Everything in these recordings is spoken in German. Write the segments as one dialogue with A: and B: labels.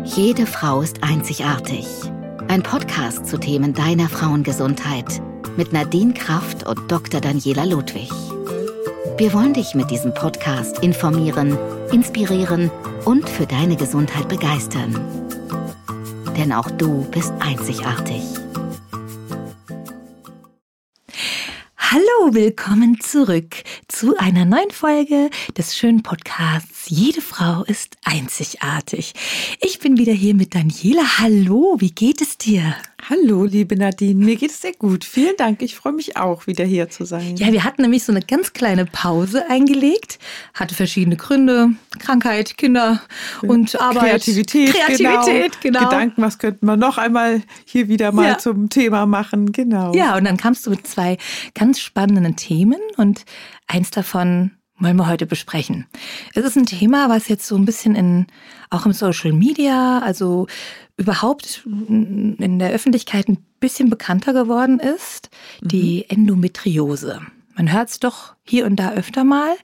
A: Jede Frau ist einzigartig. Ein Podcast zu Themen deiner Frauengesundheit mit Nadine Kraft und Dr. Daniela Ludwig. Wir wollen dich mit diesem Podcast informieren, inspirieren und für deine Gesundheit begeistern. Denn auch du bist einzigartig.
B: Hallo, willkommen zurück zu einer neuen Folge des schönen Podcasts Jede Frau ist einzigartig. Ich bin wieder hier mit Daniela. Hallo, wie geht es dir?
C: Hallo, liebe Nadine, mir geht es sehr gut. Vielen Dank, ich freue mich auch, wieder hier zu sein.
B: Ja, wir hatten nämlich so eine ganz kleine Pause eingelegt, hatte verschiedene Gründe, Krankheit, Kinder und Arbeit.
C: Kreativität, genau. Gedanken, was könnten wir noch einmal hier wieder mal zum Thema machen, genau.
B: Ja, und dann kamst du mit 2 ganz spannenden Themen und eins davon wollen wir heute besprechen. Es ist ein Thema, was jetzt so ein bisschen auch im Social Media, also überhaupt in der Öffentlichkeit ein bisschen bekannter geworden ist, die Endometriose. Man hört es doch hier und da öfter mal.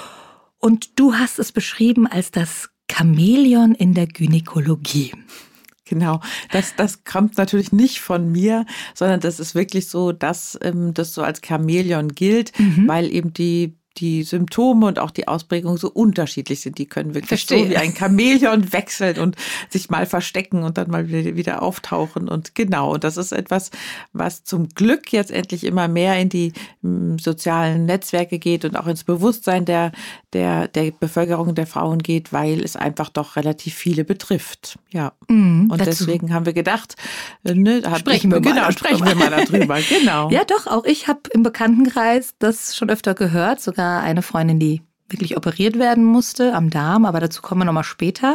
B: Und du hast es beschrieben als das Chamäleon in der Gynäkologie.
C: Genau, das kommt natürlich nicht von mir, sondern das ist wirklich so, dass das so als Chamäleon gilt, weil eben die Symptome und auch die Ausprägung so unterschiedlich sind. Die können wirklich so wie ein Chamäleon wechseln und sich mal verstecken und dann mal wieder auftauchen. Und genau, und das ist etwas, was zum Glück jetzt endlich immer mehr in die sozialen Netzwerke geht und auch ins Bewusstsein der Bevölkerung, der Frauen geht, weil es einfach doch relativ viele betrifft. Ja. Und deswegen haben wir gedacht, sprechen wir mal darüber. Genau.
B: Ja, doch, auch ich habe im Bekanntenkreis das schon öfter gehört, sogar eine Freundin, die wirklich operiert werden musste am Darm, aber dazu kommen wir nochmal später.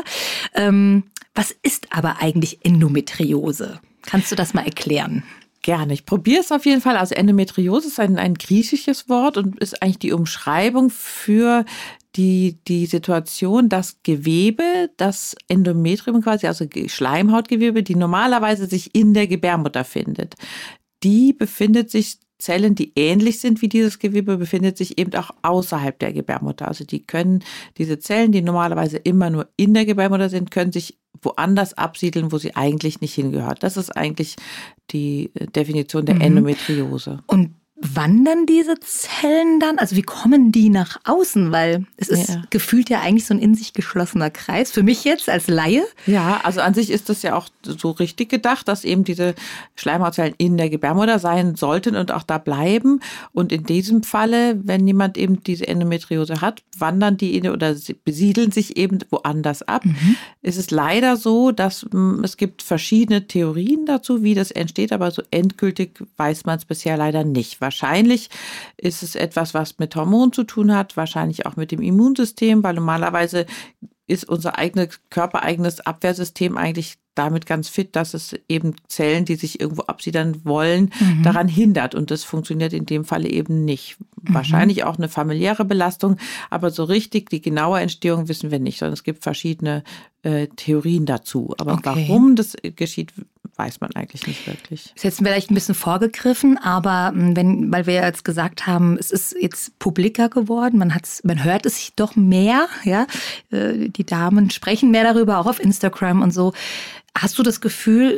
B: Was ist aber eigentlich Endometriose? Kannst du das mal erklären?
C: Gerne, ich probiere es auf jeden Fall. Also Endometriose ist ein griechisches Wort und ist eigentlich die Umschreibung für die Situation, dass Gewebe, das Endometrium quasi, also Schleimhautgewebe, die normalerweise sich in der Gebärmutter findet, die befindet sich Zellen, die ähnlich sind wie dieses Gewebe, befindet sich eben auch außerhalb der Gebärmutter. Also diese Zellen, die normalerweise immer nur in der Gebärmutter sind, können sich woanders absiedeln, wo sie eigentlich nicht hingehört. Das ist eigentlich die Definition der Endometriose.
B: Und wandern diese Zellen dann? Also wie kommen die nach außen? Weil es ist gefühlt ja eigentlich so ein in sich geschlossener Kreis. Für mich jetzt als Laie.
C: Ja, also an sich ist das ja auch so richtig gedacht, dass eben diese Schleimhautzellen in der Gebärmutter sein sollten und auch da bleiben. Und in diesem Falle, wenn jemand eben diese Endometriose hat, wandern die oder besiedeln sich eben woanders ab. Es ist leider so, dass es gibt verschiedene Theorien dazu, wie das entsteht, aber so endgültig weiß man es bisher leider nicht. Wahrscheinlich ist es etwas, was mit Hormonen zu tun hat, wahrscheinlich auch mit dem Immunsystem, weil normalerweise ist unser körpereigenes Abwehrsystem eigentlich damit ganz fit, dass es eben Zellen, die sich irgendwo absiedeln wollen, daran hindert. Und das funktioniert in dem Falle eben nicht. Wahrscheinlich auch eine familiäre Belastung, aber so richtig die genaue Entstehung wissen wir nicht, sondern es gibt verschiedene Theorien dazu. Aber warum das geschieht, weiß man eigentlich nicht wirklich.
B: Ist jetzt vielleicht ein bisschen vorgegriffen, aber weil wir jetzt gesagt haben, es ist jetzt publiker geworden, man hört es doch mehr, ja, die Damen sprechen mehr darüber, auch auf Instagram und so. Hast du das Gefühl,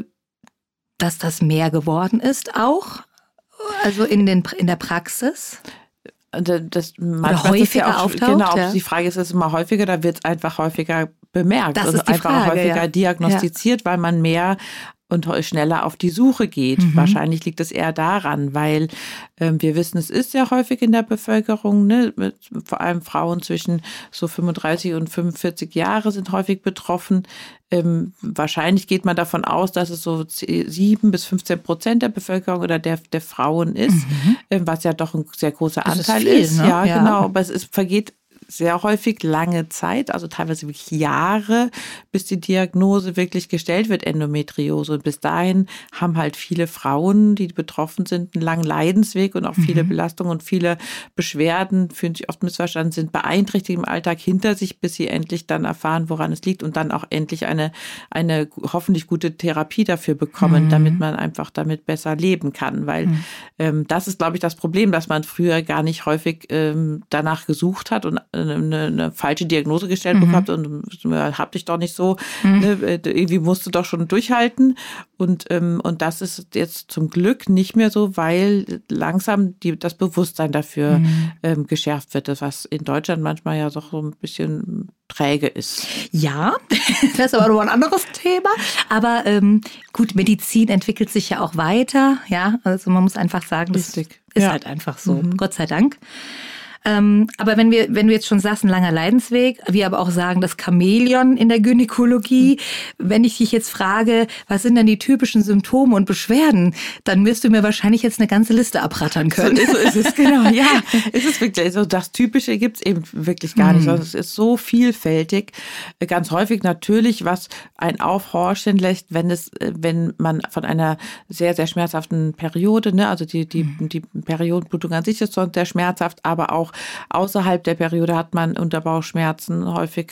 B: dass das mehr geworden ist auch? Also in der Praxis?
C: Das
B: oder häufiger auftaucht?
C: Genau, die Frage ist immer häufiger, da wird es einfach häufiger bemerkt.
B: Das ist
C: und einfach
B: Frage,
C: häufiger diagnostiziert, weil man mehr und schneller auf die Suche geht. Wahrscheinlich liegt es eher daran, weil wir wissen, es ist sehr häufig in der Bevölkerung, ne? Vor allem Frauen zwischen so 35 und 45 Jahre sind häufig betroffen. Wahrscheinlich geht man davon aus, dass es so 7-15% der Bevölkerung oder der Frauen ist, was ja doch ein sehr großer Anteil ist.
B: Ne?
C: Ja, genau. Aber es vergeht sehr häufig lange Zeit, also teilweise wirklich Jahre, bis die Diagnose wirklich gestellt wird, Endometriose. Und bis dahin haben halt viele Frauen, die betroffen sind, einen langen Leidensweg und auch viele Belastungen und viele Beschwerden, fühlen sich oft missverstanden, sind beeinträchtigt im Alltag hinter sich, bis sie endlich dann erfahren, woran es liegt und dann auch endlich eine hoffentlich gute Therapie dafür bekommen, damit man einfach damit besser leben kann. Weil das ist, glaube ich, das Problem, dass man früher gar nicht häufig danach gesucht hat und eine falsche Diagnose gestellt bekommt und hab dich doch nicht so, ne, irgendwie musst du doch schon durchhalten. Und das ist jetzt zum Glück nicht mehr so, weil langsam das Bewusstsein dafür geschärft wird, was in Deutschland manchmal ja doch so ein bisschen träge ist.
B: Ja, das ist aber noch ein anderes Thema. Aber gut, Medizin entwickelt sich ja auch weiter. Ja, also man muss einfach sagen, das ist halt einfach so. Gott sei Dank. Aber wenn du jetzt schon sagst, ein langer Leidensweg, wir aber auch sagen, das Chamäleon in der Gynäkologie, wenn ich dich jetzt frage, was sind denn die typischen Symptome und Beschwerden, dann wirst du mir wahrscheinlich jetzt eine ganze Liste abrattern können.
C: So ist es, genau. Ja, ist es wirklich. Also das Typische gibt es eben wirklich gar nicht. Also es ist so vielfältig. Ganz häufig natürlich, was einen aufhorchen lässt, wenn man von einer sehr, sehr schmerzhaften Periode, ne, also die Periodenblutung an sich ist schon sehr schmerzhaft, aber auch außerhalb der Periode hat man Unterbauchschmerzen. Häufig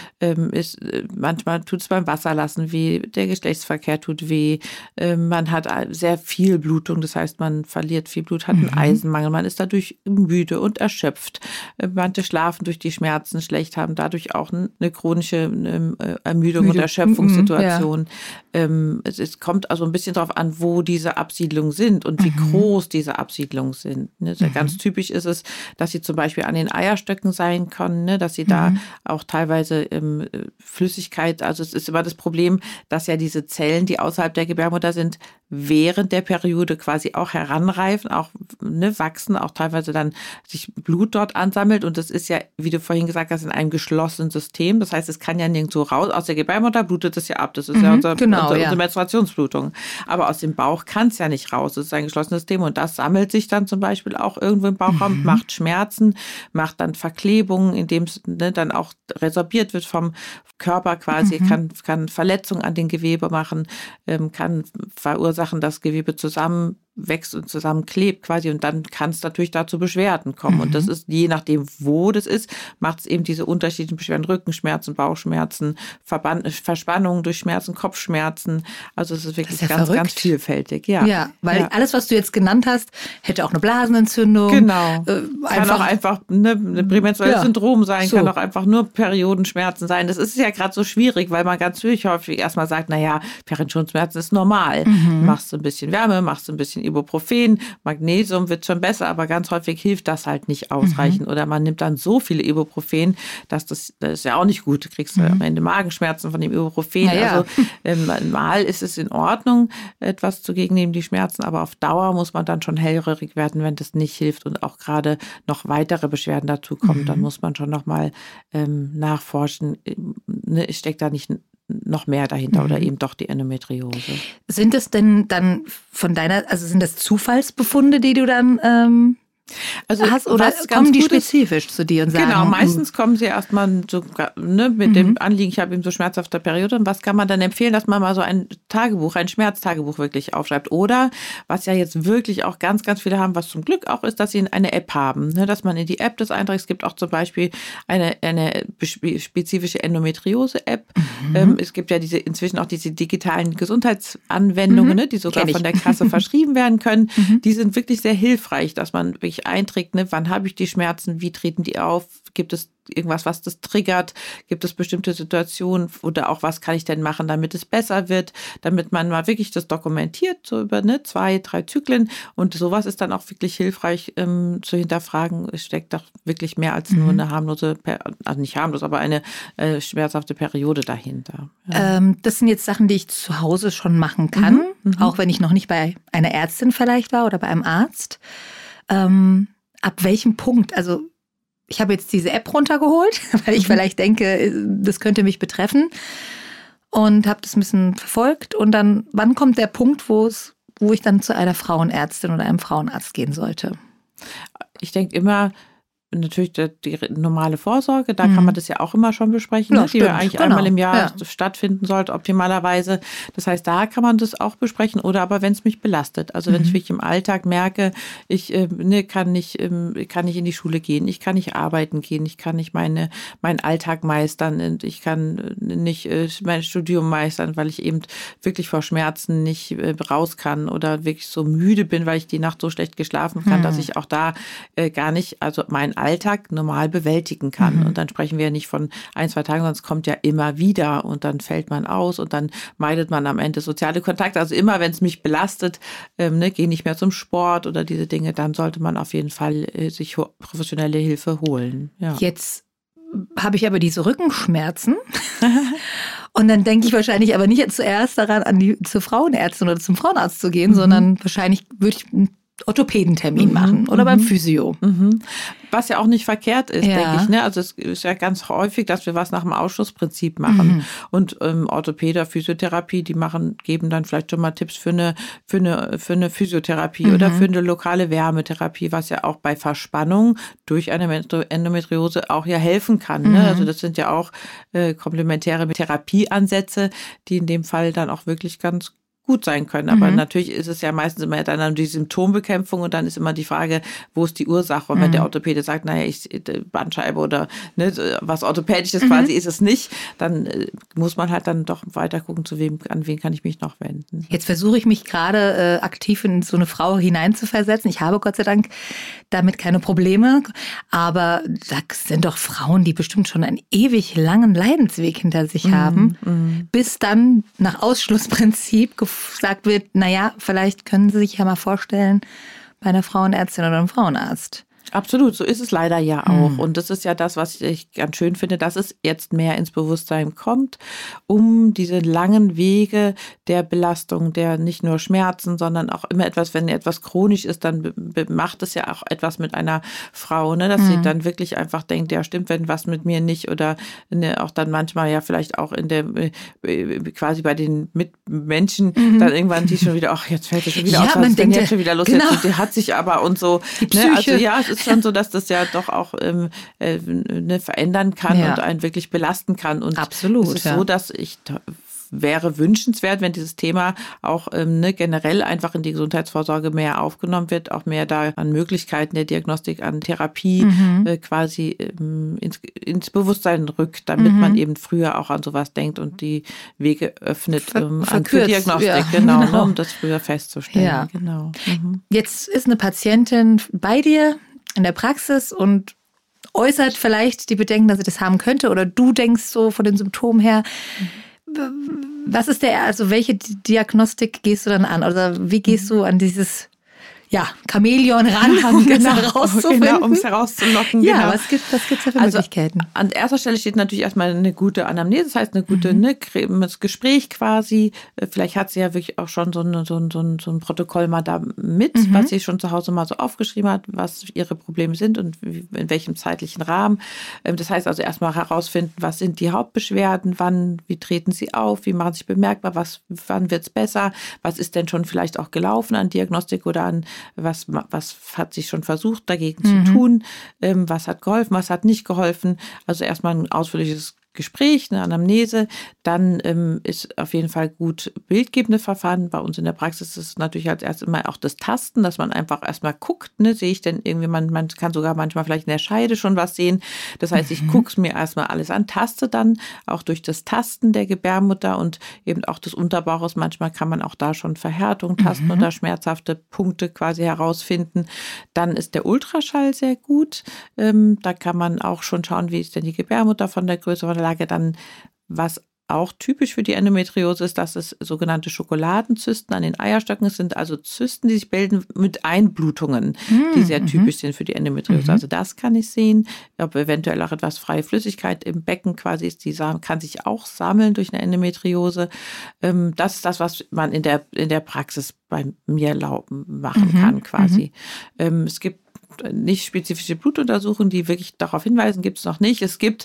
C: manchmal tut es beim Wasserlassen weh, der Geschlechtsverkehr tut weh. Man hat sehr viel Blutung, das heißt, man verliert viel Blut, hat einen Eisenmangel, man ist dadurch müde und erschöpft. Manche schlafen durch die Schmerzen schlecht, haben dadurch auch eine chronische Ermüdung und Erschöpfungssituation. Ja. Es kommt also ein bisschen darauf an, wo diese Absiedlungen sind und wie groß diese Absiedlungen sind. Ganz typisch ist es, dass sie zum Beispiel an den Eierstöcken sein können, ne, dass sie da auch teilweise Flüssigkeit, also es ist immer das Problem, dass ja diese Zellen, die außerhalb der Gebärmutter sind, während der Periode quasi auch heranreifen, auch wachsen, auch teilweise dann sich Blut dort ansammelt und das ist ja, wie du vorhin gesagt hast, in einem geschlossenen System, das heißt, es kann ja nirgendwo raus, aus der Gebärmutter blutet es ja ab, das ist ja unsere Menstruationsblutung, aber aus dem Bauch kann es ja nicht raus, das ist ein geschlossenes System und das sammelt sich dann zum Beispiel auch irgendwo im Bauchraum, macht Schmerzen, macht dann Verklebungen, indem es dann auch resorbiert wird vom Körper quasi, kann Verletzungen an den Gewebe machen, kann verursachen, dass Gewebe zusammenwächst und zusammenklebt quasi und dann kann es natürlich dazu Beschwerden kommen. Und das ist, je nachdem, wo das ist, macht es eben diese unterschiedlichen Beschwerden, Rückenschmerzen, Bauchschmerzen, Verspannungen durch Schmerzen, Kopfschmerzen. Also es ist wirklich ganz vielfältig.
B: Ja, weil alles, was du jetzt genannt hast, hätte auch eine Blasenentzündung.
C: Genau. Kann auch einfach ein prämenstruelles Syndrom sein, kann auch einfach nur Periodenschmerzen sein. Das ist ja gerade so schwierig, weil man ganz häufig erstmal sagt, naja, Periodenschmerzen ist normal. Machst du ein bisschen Wärme, machst du ein bisschen Ibuprofen, Magnesium wird schon besser, aber ganz häufig hilft das halt nicht ausreichend. Oder man nimmt dann so viele Ibuprofen, dass das ist ja auch nicht gut. Du kriegst am Ende Magenschmerzen von dem Ibuprofen. Also mal ist es in Ordnung, etwas zu gegennehmen, die Schmerzen, aber auf Dauer muss man dann schon hellhörig werden, wenn das nicht hilft und auch gerade noch weitere Beschwerden dazu kommen. Dann muss man schon nochmal nachforschen, steckt da nicht noch mehr dahinter oder eben doch die Endometriose.
B: Sind es denn dann sind das Zufallsbefunde, die du dann hast, oder kommen die spezifisch zu dir und sagen?
C: Genau, meistens kommen sie erstmal so, mit dem Anliegen, ich habe eben so schmerzhafte Periode. Und was kann man dann empfehlen, dass man mal so ein Schmerztagebuch wirklich aufschreibt? Oder, was ja jetzt wirklich auch ganz, ganz viele haben, was zum Glück auch ist, dass sie eine App haben, dass man in die App das einträgt. Es gibt auch zum Beispiel eine spezifische Endometriose-App. Es gibt ja inzwischen auch diese digitalen Gesundheitsanwendungen, die sogar von der Kasse verschrieben werden können. Die sind wirklich sehr hilfreich, dass man wirklich einträgt, wann habe ich die Schmerzen, wie treten die auf, gibt es irgendwas, was das triggert, gibt es bestimmte Situationen oder auch was kann ich denn machen, damit es besser wird, damit man mal wirklich das dokumentiert, so über 2, 3 Zyklen und sowas ist dann auch wirklich hilfreich zu hinterfragen, es steckt doch wirklich mehr als nur eine harmlose, also nicht harmlos, aber eine schmerzhafte Periode dahinter. Ja.
B: Das sind jetzt Sachen, die ich zu Hause schon machen kann, auch wenn ich noch nicht bei einer Ärztin vielleicht war oder bei einem Arzt. Ab welchem Punkt, also ich habe jetzt diese App runtergeholt, weil ich vielleicht denke, das könnte mich betreffen und habe das ein bisschen verfolgt und dann, wann kommt der Punkt, wo ich dann zu einer Frauenärztin oder einem Frauenarzt gehen sollte?
C: Ich denke immer, natürlich die normale Vorsorge, da kann man das ja auch immer schon besprechen, die ja eigentlich einmal im Jahr stattfinden sollte, optimalerweise. Das heißt, da kann man das auch besprechen oder aber wenn es mich belastet. Also wenn ich wirklich im Alltag merke, ich kann nicht in die Schule gehen, ich kann nicht arbeiten gehen, ich kann nicht meinen Alltag meistern, ich kann nicht mein Studium meistern, weil ich eben wirklich vor Schmerzen nicht raus kann oder wirklich so müde bin, weil ich die Nacht so schlecht geschlafen kann, dass ich auch da gar nicht, also meinen Alltag normal bewältigen kann. Und dann sprechen wir ja nicht von 1-2 Tagen, sondern es kommt ja immer wieder und dann fällt man aus und dann meidet man am Ende soziale Kontakte. Also immer, wenn es mich belastet, gehe nicht mehr zum Sport oder diese Dinge, dann sollte man auf jeden Fall sich professionelle Hilfe holen. Ja.
B: Jetzt habe ich aber diese Rückenschmerzen und dann denke ich wahrscheinlich aber nicht zuerst daran, zur Frauenärztin oder zum Frauenarzt zu gehen, sondern wahrscheinlich würde ich einen Orthopädentermin machen oder beim Physio.
C: Was ja auch nicht verkehrt ist, denke ich. Ne? Also es ist ja ganz häufig, dass wir was nach dem Ausschlussprinzip machen. Und Orthopäde, Physiotherapie, die geben dann vielleicht schon mal Tipps für eine Physiotherapie oder für eine lokale Wärmetherapie, was ja auch bei Verspannung durch eine Endometriose auch ja helfen kann. Ne? Also das sind ja auch komplementäre Therapieansätze, die in dem Fall dann auch wirklich ganz gut sein können. Aber natürlich ist es ja meistens immer dann die Symptombekämpfung und dann ist immer die Frage, wo ist die Ursache? Und wenn der Orthopäde sagt, naja, Bandscheibe oder was Orthopädisches quasi ist es nicht, dann muss man halt dann doch weiter gucken, an wen kann ich mich noch wenden.
B: Jetzt versuche ich mich gerade aktiv in so eine Frau hineinzuversetzen. Ich habe Gott sei Dank damit keine Probleme, aber da sind doch Frauen, die bestimmt schon einen ewig langen Leidensweg hinter sich haben, bis dann nach Ausschlussprinzip gesagt wird, naja, vielleicht können Sie sich ja mal vorstellen bei einer Frauenärztin oder einem Frauenarzt.
C: Absolut, so ist es leider ja auch. Und das ist ja das, was ich ganz schön finde, dass es jetzt mehr ins Bewusstsein kommt, um diese langen Wege der Belastung, der nicht nur Schmerzen, sondern auch immer etwas, wenn etwas chronisch ist, dann macht es ja auch etwas mit einer Frau, ne, dass sie dann wirklich einfach denkt, ja stimmt, wenn was mit mir nicht oder auch dann manchmal ja vielleicht auch in der quasi bei den Mitmenschen dann irgendwann die schon wieder, ach jetzt fällt es schon wieder aus, was ist denn jetzt schon wieder los, jetzt, die hat sich aber und so. Ne, also ja, es ist schon so, dass das ja doch auch verändern kann und einen wirklich belasten kann. Und
B: absolut,
C: es ist so, dass wäre wünschenswert, wenn dieses Thema auch generell einfach in die Gesundheitsvorsorge mehr aufgenommen wird, auch mehr da an Möglichkeiten der Diagnostik, an Therapie quasi ins Bewusstsein rückt, damit man eben früher auch an sowas denkt und die Wege öffnet für Diagnostik, genau. Um das früher festzustellen.
B: Ja.
C: Genau.
B: Jetzt ist eine Patientin bei dir in der Praxis und äußert vielleicht die Bedenken, dass sie das haben könnte oder du denkst so von den Symptomen her. Was ist welche Diagnostik gehst du dann an? Oder wie gehst du an dieses Chamäleon ran, um es herauszufinden?
C: Genau, um es herauszulocken.
B: Ja,
C: genau.
B: was gibt's da für Möglichkeiten?
C: An erster Stelle steht natürlich erstmal eine gute Anamnese, das heißt eine gute das Gespräch quasi. Vielleicht hat sie ja wirklich auch schon so ein Protokoll mal da mit, was sie schon zu Hause mal so aufgeschrieben hat, was ihre Probleme sind und in welchem zeitlichen Rahmen. Das heißt also erstmal herausfinden, was sind die Hauptbeschwerden, wie treten sie auf, wie machen sie sich bemerkbar, wann wird's besser, was ist denn schon vielleicht auch gelaufen an Diagnostik oder an was hat sich schon versucht dagegen zu tun, was hat geholfen, was hat nicht geholfen. Also erstmal ein ausführliches Gespräch, eine Anamnese, dann ist auf jeden Fall gut bildgebende Verfahren. Bei uns in der Praxis ist es natürlich als erstes mal auch das Tasten, dass man einfach erstmal guckt, ne, sehe ich denn irgendwie, man kann sogar manchmal vielleicht in der Scheide schon was sehen. Das heißt, ich gucke es mir erstmal alles an, taste dann auch durch das Tasten der Gebärmutter und eben auch des Unterbauches. Manchmal kann man auch da schon Verhärtung tasten oder schmerzhafte Punkte quasi herausfinden. Dann ist der Ultraschall sehr gut. Da kann man auch schon schauen, wie ist denn die Gebärmutter von der Größe, von der Lage. Dann, was auch typisch für die Endometriose ist, dass es sogenannte Schokoladenzysten an den Eierstöcken sind, also Zysten, die sich bilden mit Einblutungen, die sehr typisch sind für die Endometriose. Also das kann ich sehen, ob eventuell auch etwas freie Flüssigkeit im Becken quasi ist, die kann sich auch sammeln durch eine Endometriose. Das ist das, was man in der Praxis bei mir machen kann quasi. Es gibt nicht spezifische Blutuntersuchungen, die wirklich darauf hinweisen, gibt es noch nicht. Es gibt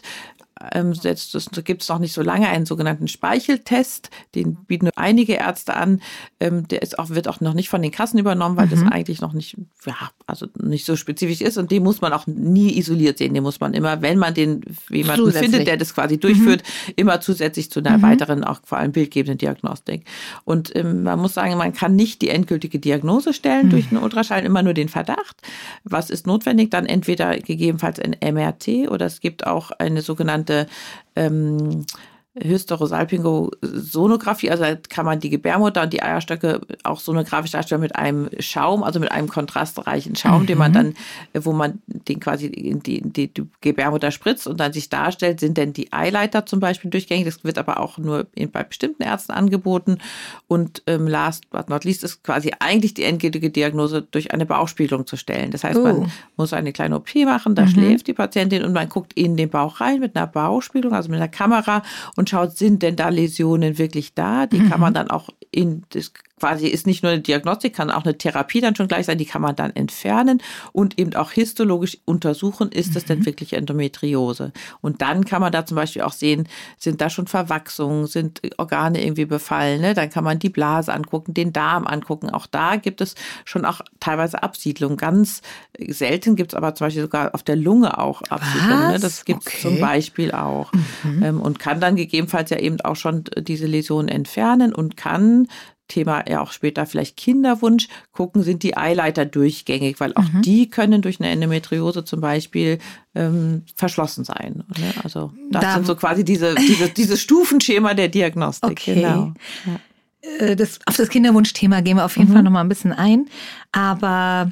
C: noch nicht so lange einen sogenannten Speicheltest, den bieten einige Ärzte an. Der wird auch noch nicht von den Kassen übernommen, weil das eigentlich noch nicht, nicht so spezifisch ist und den muss man auch nie isoliert sehen. Den muss man immer, wenn man jemanden findet, der das quasi durchführt, immer zusätzlich zu einer weiteren, auch vor allem bildgebenden Diagnostik. Und man muss sagen, man kann nicht die endgültige Diagnose stellen durch einen Ultraschall, immer nur den Verdacht. Was ist notwendig? Dann entweder gegebenenfalls ein MRT oder es gibt auch eine sogenannte Hysterosalpingosonographie, also da kann man die Gebärmutter und die Eierstöcke auch sonografisch darstellen mit einem Schaum, also mit einem kontrastreichen Schaum, den man dann, wo man den quasi in die Gebärmutter spritzt und dann sich darstellt, sind denn die Eileiter zum Beispiel durchgängig. Das wird aber auch nur bei bestimmten Ärzten angeboten. Und last but not least ist quasi eigentlich die endgültige Diagnose durch eine Bauchspiegelung zu stellen. Das heißt, man muss eine kleine OP machen, da schläft die Patientin und man guckt in den Bauch rein mit einer Bauchspiegelung, also mit einer Kamera und schaut, sind denn da Läsionen wirklich da? Die kann man dann auch das quasi ist nicht nur eine Diagnostik, kann auch eine Therapie dann schon gleich sein, die kann man dann entfernen und eben auch histologisch untersuchen, ist das denn wirklich Endometriose? Und dann kann man da zum Beispiel auch sehen, sind da schon Verwachsungen, sind Organe irgendwie befallen, ne? Dann kann man die Blase angucken, den Darm angucken. Auch da gibt es schon auch teilweise Absiedlungen. Ganz selten gibt es aber zum Beispiel sogar auf der Lunge auch Absiedlungen. Ne? Das gibt es zum Beispiel auch. Und kann dann gegebenenfalls ja eben auch schon diese Läsionen entfernen und kann Thema ja auch später vielleicht Kinderwunsch, gucken, sind die Eileiter durchgängig, weil auch die können durch eine Endometriose zum Beispiel verschlossen sein. Ne? Also das sind so quasi dieses Stufenschema der Diagnostik.
B: Okay.
C: Genau. Ja.
B: Auf das Kinderwunschthema gehen wir auf jeden Fall noch mal ein bisschen ein, aber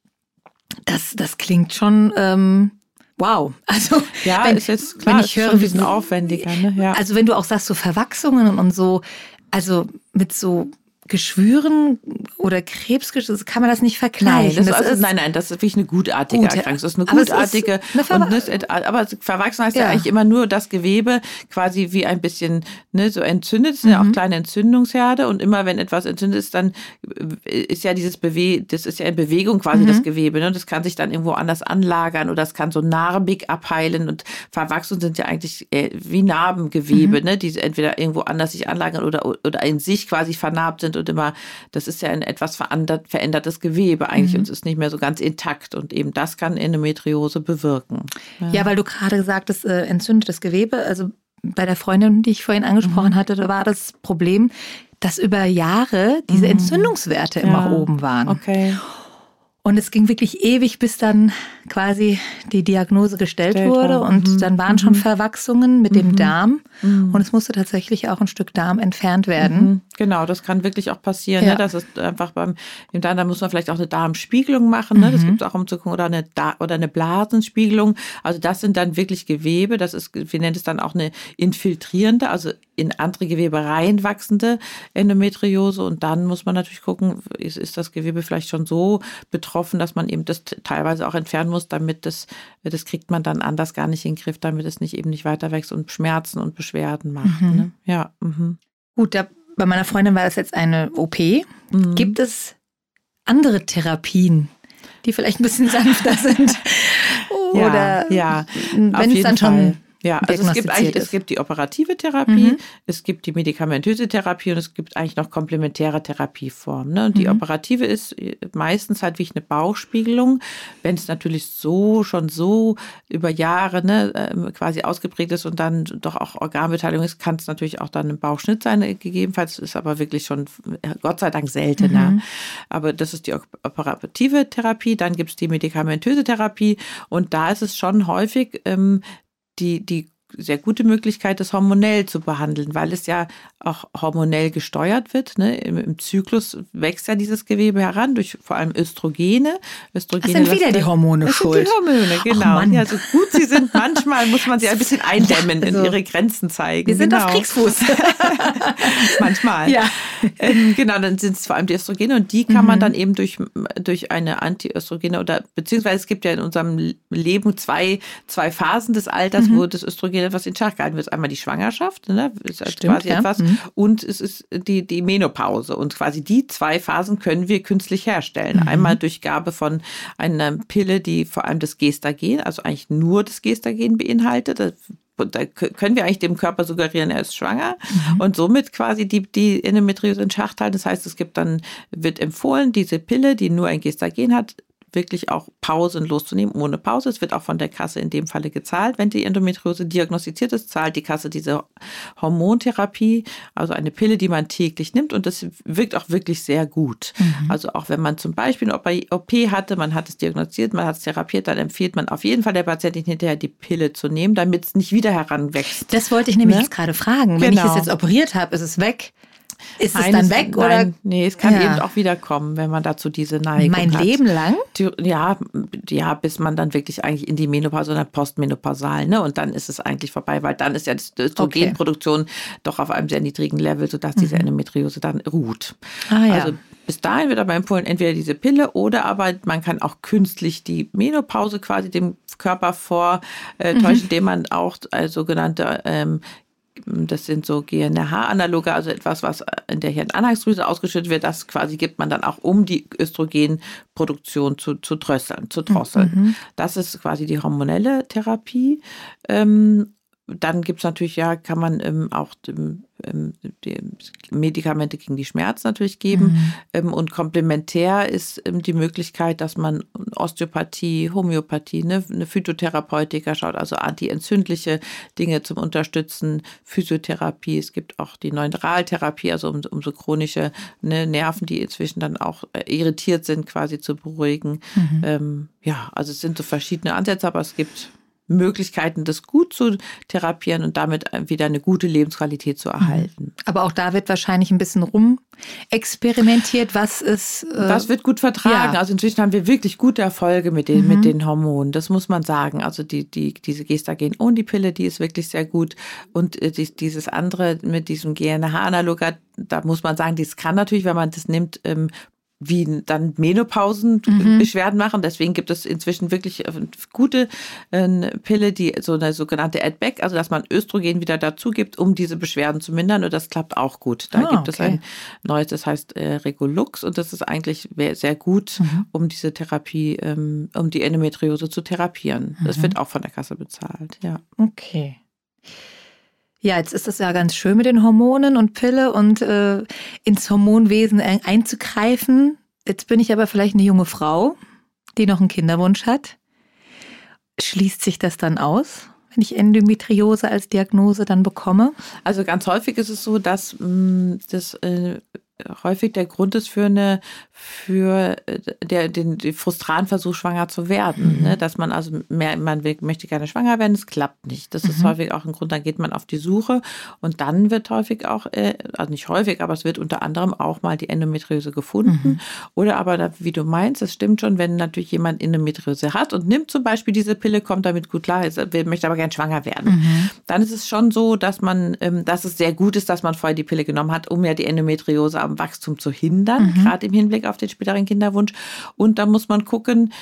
B: das klingt schon wow. Also
C: ja, ist jetzt klar,
B: wenn ich höre,
C: ein bisschen aufwendiger. Ne? Ja.
B: Also wenn du auch sagst, so Verwachsungen und so, also mit so Geschwüren oder Krebsgeschwüren, kann man das nicht vergleichen.
C: Nein, das ist wirklich eine gutartige Erkrankung. Das ist eine gutartige. Aber verwachsen heißt ja eigentlich immer nur das Gewebe quasi wie ein bisschen so entzündet. Das sind ja auch kleine Entzündungsherde und immer wenn etwas entzündet ist, dann ist ja das ist ja in Bewegung quasi das Gewebe. Ne? Das kann sich dann irgendwo anders anlagern oder es kann so narbig abheilen und Verwachsungen sind ja eigentlich wie Narbengewebe, ne? Die entweder irgendwo anders sich anlagern oder in sich quasi vernarbt sind. Und immer, das ist ja ein etwas verändertes Gewebe eigentlich und es ist nicht mehr so ganz intakt. Und eben das kann Endometriose bewirken.
B: Ja, weil du gerade gesagt hast, entzündetes Gewebe. Also bei der Freundin, die ich vorhin angesprochen hatte, da war das Problem, dass über Jahre diese Entzündungswerte immer oben waren.
C: Okay.
B: Und es ging wirklich ewig, bis dann quasi die Diagnose gestellt wurde. Und dann waren schon Verwachsungen mit dem Darm. Und es musste tatsächlich auch ein Stück Darm entfernt werden.
C: Genau, das kann wirklich auch passieren. Ja. Ne? Das ist einfach da muss man vielleicht auch eine Darmspiegelung machen. Ne? Das gibt es auch um zu gucken, oder eine Blasenspiegelung. Also das sind dann wirklich Gewebe. Das ist, wir nennen es dann auch eine infiltrierende, also in andere Gewebe reinwachsende Endometriose. Und dann muss man natürlich gucken, ist das Gewebe vielleicht schon so betroffen, dass man eben das teilweise auch entfernen muss, damit das kriegt man dann anders gar nicht in den Griff, damit es eben nicht weiter wächst und Schmerzen und Beschwerden macht. Ne? Ja.
B: Gut, bei meiner Freundin war das jetzt eine OP. Gibt es andere Therapien, die vielleicht ein bisschen sanfter sind? Oder wenn es dann schon
C: Ja, also es gibt die operative Therapie, es gibt die medikamentöse Therapie und es gibt eigentlich noch komplementäre Therapieformen. Ne? Und die operative ist meistens halt wie eine Bauchspiegelung. Wenn es natürlich schon so über Jahre quasi ausgeprägt ist und dann doch auch Organbeteiligung ist, kann es natürlich auch dann ein Bauchschnitt sein, gegebenenfalls, ist aber wirklich schon Gott sei Dank seltener. Aber das ist die operative Therapie, dann gibt es die medikamentöse Therapie und da ist es schon häufig die sehr gute Möglichkeit, das hormonell zu behandeln, weil es ja auch hormonell gesteuert wird. Ne? Im Zyklus wächst ja dieses Gewebe heran durch vor allem Östrogene.
B: Das sind wieder die Hormone schuld.
C: Die Hormone, genau. Ja, so gut sie sind, manchmal muss man sie ein bisschen eindämmen, in ihre Grenzen zeigen.
B: Wir sind auf Kriegsfuß.
C: Manchmal. Ja. Genau, dann sind es vor allem die Östrogene und die kann man dann eben durch eine Antiöstrogene oder beziehungsweise es gibt ja in unserem Leben zwei Phasen des Alters, wo das Östrogen etwas in Schach gehalten wird. Einmal die Schwangerschaft, ne? Ist
B: Stimmt,
C: quasi etwas, und es ist die Menopause. Und quasi die zwei Phasen können wir künstlich herstellen. Einmal durch Gabe von einer Pille, die vor allem das Gestagen, also eigentlich nur das Gestagen beinhaltet. Da können wir eigentlich dem Körper suggerieren, er ist schwanger und somit quasi die Endometriose in Schach halten. Das heißt, wird empfohlen, diese Pille, die nur ein Gestagen hat, wirklich auch pausenlos zu nehmen, ohne Pause. Es wird auch von der Kasse in dem Falle gezahlt. Wenn die Endometriose diagnostiziert ist, zahlt die Kasse diese Hormontherapie, also eine Pille, die man täglich nimmt, und das wirkt auch wirklich sehr gut. Also auch wenn man zum Beispiel eine OP hatte, man hat es diagnostiziert, man hat es therapiert, dann empfiehlt man auf jeden Fall der Patientin hinterher die Pille zu nehmen, damit es nicht wieder heranwächst.
B: Das wollte ich nämlich jetzt gerade fragen. Wenn ich es jetzt operiert habe, ist es weg. Ist es dann weg? Oder?
C: Nee, es kann eben auch wieder kommen, wenn man dazu diese Neigung hat.
B: Mein Leben lang?
C: Ja, bis man dann wirklich eigentlich in die Menopause oder postmenopausal, ne? Und dann ist es eigentlich vorbei, weil dann ist ja die Östrogenproduktion doch auf einem sehr niedrigen Level, sodass diese Endometriose dann ruht. Also bis dahin wird aber empfohlen, entweder diese Pille oder aber man kann auch künstlich die Menopause quasi dem Körper vortäuschen, indem man auch sogenannte das sind so GNRH-Analoge, also etwas, was in der Hirnanhangsdrüse ausgeschüttet wird, das quasi gibt man dann auch, um die Östrogenproduktion zu drosseln. Das ist quasi die hormonelle Therapie. Dann gibt es natürlich, kann man auch die Medikamente gegen die Schmerzen natürlich geben. Und komplementär ist die Möglichkeit, dass man Osteopathie, Homöopathie, eine Phytotherapeutika schaut, also antientzündliche Dinge zum Unterstützen, Physiotherapie. Es gibt auch die Neuraltherapie, also um so chronische Nerven, die inzwischen dann auch irritiert sind, quasi zu beruhigen. Also es sind so verschiedene Ansätze, aber es gibt Möglichkeiten, das gut zu therapieren und damit wieder eine gute Lebensqualität zu erhalten.
B: Aber auch da wird wahrscheinlich ein bisschen rumexperimentiert, was ist...
C: Das wird gut vertragen. Ja. Also inzwischen haben wir wirklich gute Erfolge mit den Hormonen, das muss man sagen. Also diese Gestagen-Only-Pille, die ist wirklich sehr gut. Und dieses andere mit diesem GNRH-Analog, da muss man sagen, das kann natürlich, wenn man das nimmt, wie dann Menopausenbeschwerden machen. Deswegen gibt es inzwischen wirklich gute Pille, die so eine sogenannte Add-Back, also dass man Östrogen wieder dazu gibt, um diese Beschwerden zu mindern. Und das klappt auch gut. Da gibt es ein neues, das heißt Regulux. Und das ist eigentlich sehr gut, um diese Therapie, um die Endometriose zu therapieren. Das wird auch von der Kasse bezahlt. Ja.
B: Okay. Ja, jetzt ist es ja ganz schön mit den Hormonen und Pille und ins Hormonwesen einzugreifen. Jetzt bin ich aber vielleicht eine junge Frau, die noch einen Kinderwunsch hat. Schließt sich das dann aus, wenn ich Endometriose als Diagnose dann bekomme?
C: Also ganz häufig ist es so, dass das häufig der Grund ist den frustralen Versuch, schwanger zu werden. Ne? Dass man also möchte gerne schwanger werden, es klappt nicht. Das ist häufig auch ein Grund, dann geht man auf die Suche und dann wird häufig auch, also nicht häufig, aber es wird unter anderem auch mal die Endometriose gefunden. Oder aber, wie du meinst, es stimmt schon, wenn natürlich jemand Endometriose hat und nimmt zum Beispiel diese Pille, kommt damit gut klar, möchte aber gerne schwanger werden. Dann ist es schon so, dass es sehr gut ist, dass man vorher die Pille genommen hat, um ja die Endometriose am Wachstum zu hindern, gerade im Hinblick auf den späteren Kinderwunsch. Und da muss man gucken,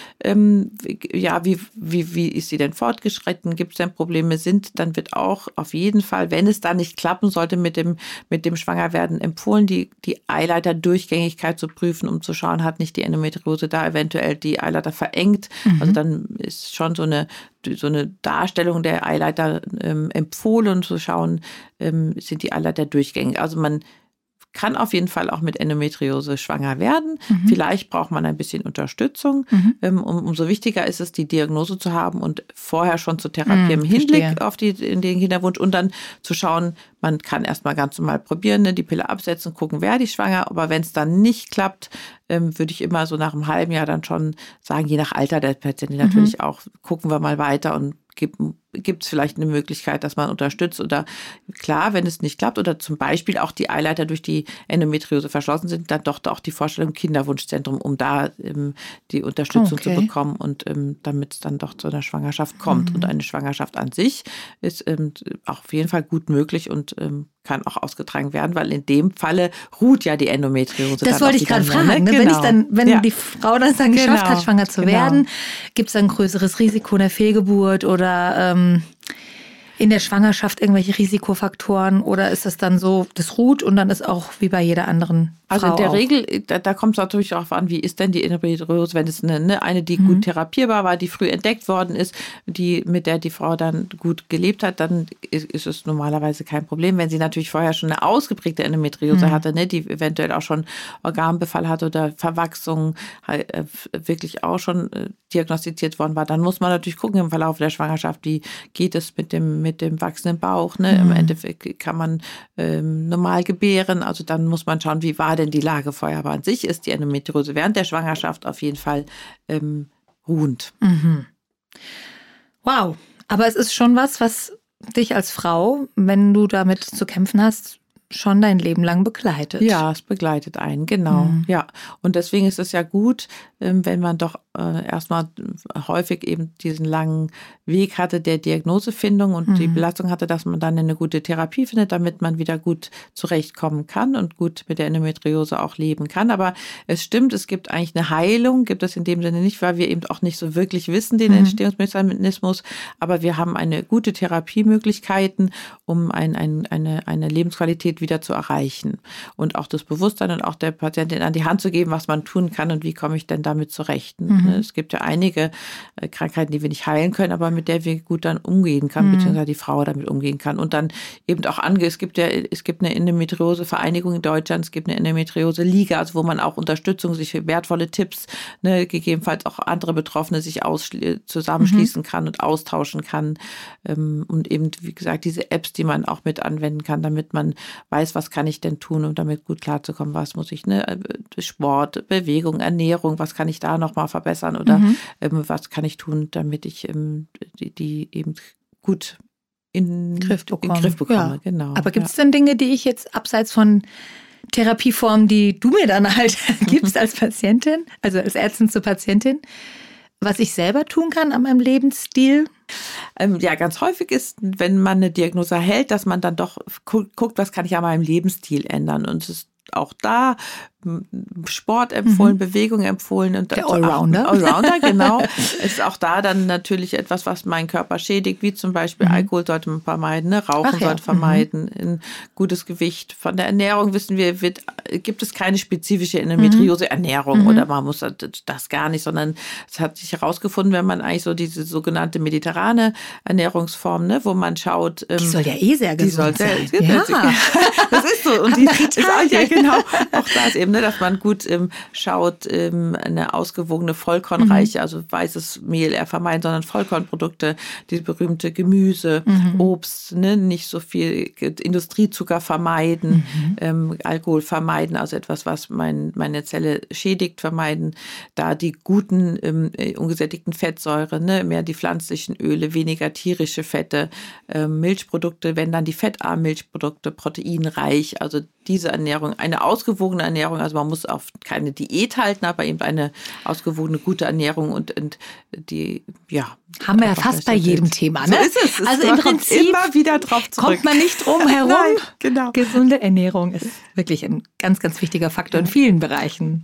C: wie ist sie denn fortgeschritten, gibt es denn Probleme, dann wird auch auf jeden Fall, wenn es da nicht klappen sollte mit dem Schwangerwerden, empfohlen, die Eileiterdurchgängigkeit zu prüfen, um zu schauen, hat nicht die Endometriose da eventuell die Eileiter verengt. Also dann ist schon so eine Darstellung der Eileiter empfohlen, zu schauen, sind die Eileiter durchgängig. Also man kann auf jeden Fall auch mit Endometriose schwanger werden. Vielleicht braucht man ein bisschen Unterstützung. Umso wichtiger ist es, die Diagnose zu haben und vorher schon zu therapieren im Hinblick auf den Kinderwunsch und dann zu schauen, man kann erstmal ganz normal probieren, die Pille absetzen, gucken, werde ich schwanger. Aber wenn es dann nicht klappt, würde ich immer so nach einem halben Jahr dann schon sagen, je nach Alter der Patientin natürlich auch, gucken wir mal weiter und gibt es vielleicht eine Möglichkeit, dass man unterstützt oder klar, wenn es nicht klappt oder zum Beispiel auch die Eileiter durch die Endometriose verschlossen sind, dann doch auch die Vorstellung im Kinderwunschzentrum, um da die Unterstützung zu bekommen und damit es dann doch zu einer Schwangerschaft kommt. Und eine Schwangerschaft an sich ist auch auf jeden Fall gut möglich und kann auch ausgetragen werden, weil in dem Falle ruht ja die Endometriose.
B: Das wollte ich gerade fragen. Ne?
C: Genau.
B: Wenn die Frau das dann geschafft hat, schwanger zu werden, gibt es dann ein größeres Risiko einer Fehlgeburt oder in der Schwangerschaft irgendwelche Risikofaktoren oder ist das dann so, das ruht und dann ist auch wie bei jeder anderen
C: Also in der Regel, da kommt es natürlich auch an, wie ist denn die Endometriose, wenn es eine die gut therapierbar war, die früh entdeckt worden ist, mit der die Frau dann gut gelebt hat, dann ist es normalerweise kein Problem. Wenn sie natürlich vorher schon eine ausgeprägte Endometriose hatte, die eventuell auch schon Organbefall hatte oder Verwachsung wirklich auch schon diagnostiziert worden war, dann muss man natürlich gucken im Verlauf der Schwangerschaft, wie geht es mit dem wachsenden Bauch. Im Endeffekt kann man normal gebären, also dann muss man schauen, wie war denn die Lage vorher. Aber an sich ist die Endometriose während der Schwangerschaft auf jeden Fall ruhend.
B: Mhm. Wow, aber es ist schon was dich als Frau, wenn du damit zu kämpfen hast, schon dein Leben lang begleitet.
C: Ja, es begleitet einen, genau. Ja, und deswegen ist es ja gut, wenn man doch erstmal häufig eben diesen langen Weg hatte der Diagnosefindung und die Belastung hatte, dass man dann eine gute Therapie findet, damit man wieder gut zurechtkommen kann und gut mit der Endometriose auch leben kann. Aber es stimmt, es gibt eigentlich eine Heilung, gibt es in dem Sinne nicht, weil wir eben auch nicht so wirklich wissen, den Entstehungsmechanismus. Aber wir haben eine gute Therapiemöglichkeiten, um eine Lebensqualität wieder zu erreichen. Und auch das Bewusstsein und auch der Patientin an die Hand zu geben, was man tun kann und wie komme ich denn damit zurecht. Es gibt ja einige Krankheiten, die wir nicht heilen können, aber mit der wir gut dann umgehen kann, beziehungsweise die Frau damit umgehen kann. Und dann eben auch es gibt eine Endometriose-Vereinigung in Deutschland, es gibt eine Endometriose-Liga, also wo man auch Unterstützung, sich wertvolle Tipps, gegebenenfalls auch andere Betroffene sich zusammenschließen kann und austauschen kann. Und eben, wie gesagt, diese Apps, die man auch mit anwenden kann, damit man weiß, was kann ich denn tun, um damit gut klarzukommen, was muss ich, Sport, Bewegung, Ernährung, was kann ich da nochmal verbessern oder was kann ich tun, damit ich die eben gut in den Griff bekomme.
B: Ja.
C: Genau.
B: Aber gibt es denn Dinge, die ich jetzt abseits von Therapieformen, die du mir dann halt gibst als Patientin, also als Ärztin zur Patientin, was ich selber tun kann an meinem Lebensstil?
C: Ja, ganz häufig ist, wenn man eine Diagnose erhält, dass man dann doch guckt, was kann ich an meinem Lebensstil ändern. Und es ist auch da Sport empfohlen, Bewegung empfohlen. Und
B: der Allrounder.
C: Allrounder, genau. Ist auch da dann natürlich etwas, was meinen Körper schädigt, wie zum Beispiel Alkohol sollte man vermeiden, Rauchen sollte vermeiden, ein gutes Gewicht. Von der Ernährung wissen wir, gibt es keine spezifische Endometriose-Ernährung oder man muss das gar nicht, sondern es hat sich herausgefunden, wenn man eigentlich so diese sogenannte mediterrane Ernährungsform, wo man schaut.
B: Die soll ja sehr gesund sein.
C: Ja. Das ist so. Und die ist auch, ja, genau. Auch da ist eben, dass man gut schaut, eine ausgewogene, vollkornreiche, also weißes Mehl eher vermeiden, sondern Vollkornprodukte, die berühmte Gemüse, Obst, nicht so viel Industriezucker vermeiden, Alkohol vermeiden, also etwas, was meine Zelle schädigt, vermeiden, da die guten ungesättigten Fettsäuren, mehr die pflanzlichen Öle, weniger tierische Fette, Milchprodukte, wenn dann die fettarmen Milchprodukte, proteinreich, also diese Ernährung, eine ausgewogene Ernährung, also man muss auf keine Diät halten, aber eben eine ausgewogene, gute Ernährung und die, ja.
B: Haben wir ja fast bei jedem Thema, ne?
C: So ist es.
B: Also im Prinzip
C: immer wieder drauf zurück.
B: Kommt man nicht drum herum.
C: Nein, genau.
B: Gesunde Ernährung ist wirklich ein ganz, ganz wichtiger Faktor in vielen Bereichen.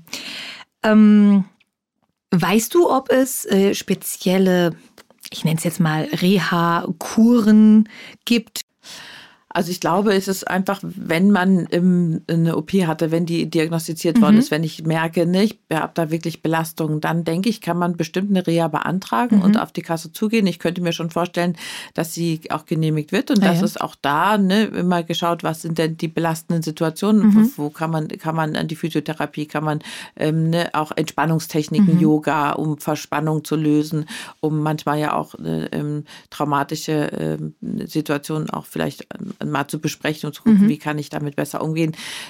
B: Weißt du, ob es spezielle, ich nenne es jetzt mal Reha-Kuren gibt?
C: Also ich glaube, es ist einfach, wenn man eine OP hatte, wenn die diagnostiziert worden ist, wenn ich merke, ich habe da wirklich Belastungen, dann denke ich, kann man bestimmt eine Reha beantragen und auf die Kasse zugehen. Ich könnte mir schon vorstellen, dass sie auch genehmigt wird und dass es auch da immer geschaut, was sind denn die belastenden Situationen, wo kann man an die Physiotherapie, kann man auch Entspannungstechniken, Yoga, um Verspannung zu lösen, um manchmal ja auch traumatische Situationen auch vielleicht mal zu besprechen und zu gucken, wie kann ich damit besser umgehen.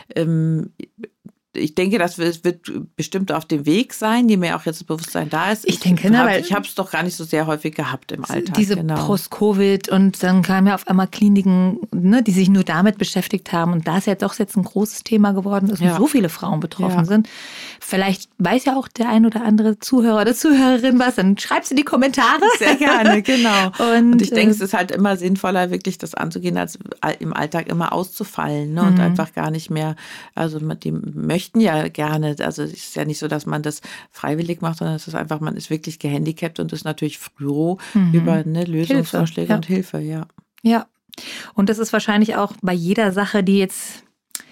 C: Ich denke, das wird bestimmt auf dem Weg sein, je mehr auch jetzt das Bewusstsein da ist.
B: Ich denke,
C: weil ich habe es doch gar nicht so sehr häufig gehabt im Alltag.
B: Diese Post-Covid und dann kamen ja auf einmal Kliniken, die sich nur damit beschäftigt haben. Und da ist ja doch jetzt ein großes Thema geworden ist und so viele Frauen betroffen sind. Vielleicht weiß ja auch der ein oder andere Zuhörer oder Zuhörerin was, dann schreib's in die Kommentare.
C: Sehr gerne, genau. Und ich denke, es ist halt immer sinnvoller, wirklich das anzugehen, als im Alltag immer auszufallen und einfach gar nicht mehr, also die möchten ja gerne, also es ist ja nicht so, dass man das freiwillig macht, sondern es ist einfach, man ist wirklich gehandicapt und ist natürlich froh über Lösungsvorschläge und Hilfe,
B: Ja, und das ist wahrscheinlich auch bei jeder Sache, die jetzt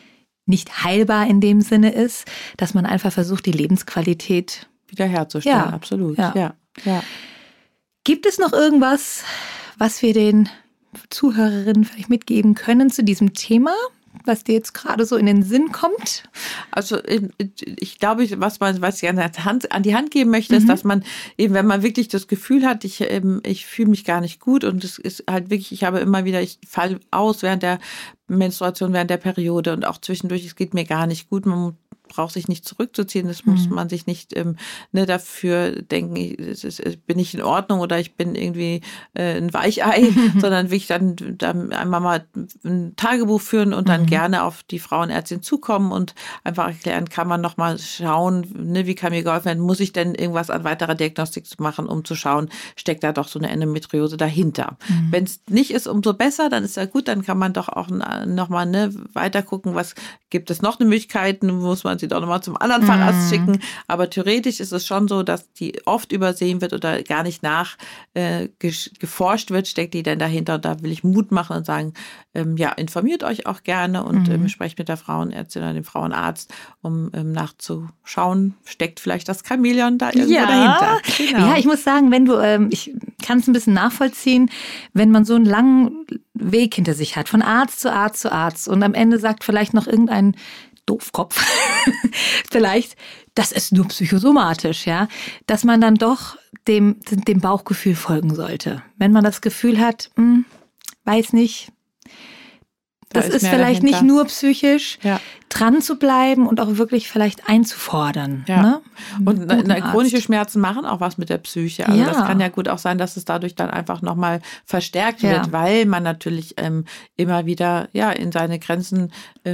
B: nicht heilbar in dem Sinne ist, dass man einfach versucht, die Lebensqualität
C: wiederherzustellen. Absolut. Ja.
B: Gibt es noch irgendwas, was wir den Zuhörerinnen vielleicht mitgeben können zu diesem Thema, was dir jetzt gerade so in den Sinn kommt?
C: Also ich glaube, was ich an die Hand geben möchte, ist, dass man eben, wenn man wirklich das Gefühl hat, ich fühle mich gar nicht gut und es ist halt wirklich, ich falle aus während der Menstruation, während der Periode und auch zwischendurch, es geht mir gar nicht gut, man braucht sich nicht zurückzuziehen, das muss man sich nicht dafür denken, bin ich in Ordnung oder ich bin irgendwie ein Weichei, sondern wirklich dann einmal mal ein Tagebuch führen und dann gerne auf die Frauenärztin zukommen und einfach erklären, kann man noch mal schauen, wie kann mir geholfen werden, muss ich denn irgendwas an weiterer Diagnostik machen, um zu schauen, steckt da doch so eine Endometriose dahinter. Wenn es nicht ist, umso besser, dann ist ja gut, dann kann man doch auch noch mal weiter gucken, was gibt es noch eine Möglichkeit, muss man sie doch nochmal zum anderen Facharzt schicken. Aber theoretisch ist es schon so, dass die oft übersehen wird oder gar nicht geforscht wird, steckt die denn dahinter. Und da will ich Mut machen und sagen, informiert euch auch gerne und sprecht mit der Frauenärztin oder dem Frauenarzt, um nachzuschauen, steckt vielleicht das Chamäleon da irgendwo dahinter.
B: Genau. Ja, ich muss sagen, wenn du, ich kann es ein bisschen nachvollziehen, wenn man so einen langen Weg hinter sich hat, von Arzt zu Arzt zu Arzt und am Ende sagt vielleicht noch irgendein Doofkopf, vielleicht, das ist nur psychosomatisch, ja, dass man dann doch dem Bauchgefühl folgen sollte. Wenn man das Gefühl hat, weiß nicht, das ist vielleicht dahinter. Nicht nur psychisch, dran zu bleiben und auch wirklich vielleicht einzufordern.
C: Ja.
B: Ne?
C: Und chronische Schmerzen machen auch was mit der Psyche. Also das kann ja gut auch sein, dass es dadurch dann einfach nochmal verstärkt wird, weil man natürlich immer wieder in seine Grenzen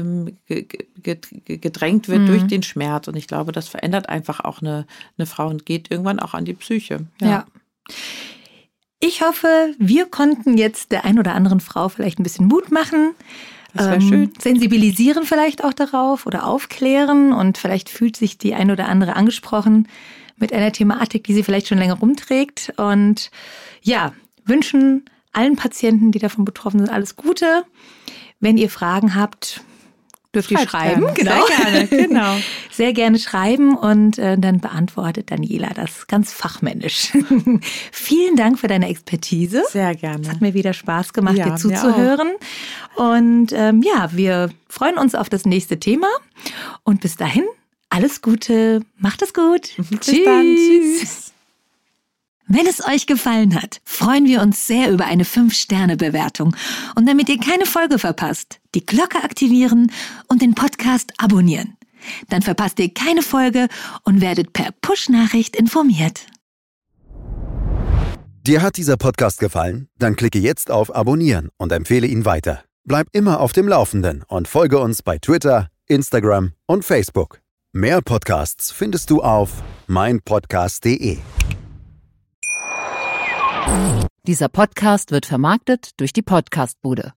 C: gedrängt wird durch den Schmerz. Und ich glaube, das verändert einfach auch eine Frau und geht irgendwann auch an die Psyche.
B: Ja. Ich hoffe, wir konnten jetzt der ein oder anderen Frau vielleicht ein bisschen Mut machen.
C: Das wäre schön.
B: Sensibilisieren vielleicht auch darauf oder aufklären. Und vielleicht fühlt sich die ein oder andere angesprochen mit einer Thematik, die sie vielleicht schon länger rumträgt. Und wünschen allen Patienten, die davon betroffen sind, alles Gute. Wenn ihr Fragen habt, dürft ihr schreiben.
C: Genau. Sehr gerne, genau.
B: Sehr gerne schreiben und dann beantwortet Daniela das ganz fachmännisch. Vielen Dank für deine Expertise.
C: Sehr gerne.
B: Es hat mir wieder Spaß gemacht, dir zuzuhören. Und wir freuen uns auf das nächste Thema. Und bis dahin, alles Gute. Macht es gut.
C: Bis dann. Tschüss.
A: Wenn es euch gefallen hat, freuen wir uns sehr über eine 5-Sterne-Bewertung. Und damit ihr keine Folge verpasst, die Glocke aktivieren und den Podcast abonnieren. Dann verpasst ihr keine Folge und werdet per Push-Nachricht informiert.
D: Dir hat dieser Podcast gefallen? Dann klicke jetzt auf Abonnieren und empfehle ihn weiter. Bleib immer auf dem Laufenden und folge uns bei Twitter, Instagram und Facebook. Mehr Podcasts findest du auf meinpodcast.de.
E: Dieser Podcast wird vermarktet durch die Podcast-Bude.